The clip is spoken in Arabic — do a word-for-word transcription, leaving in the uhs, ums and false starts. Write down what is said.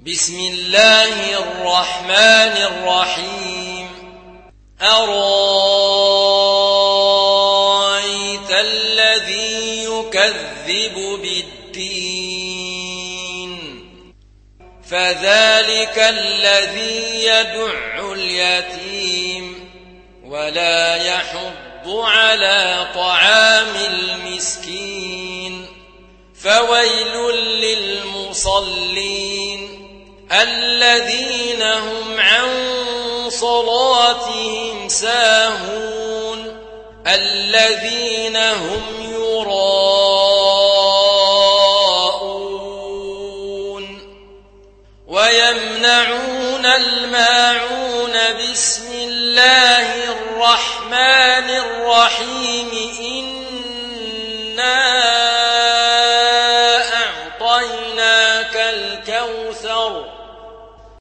بسم الله الرحمن الرحيم أرأيت الذي يكذب بالدين فذلك الذي يدع اليتيم ولا يحض على طعام المسكين فويل للمصلين الذين هم عن صلاتهم ساهون الذين هم يراءون ويمنعون الماعون بسم الله الرحمن الرحيم إنا أعطيناك الكوثر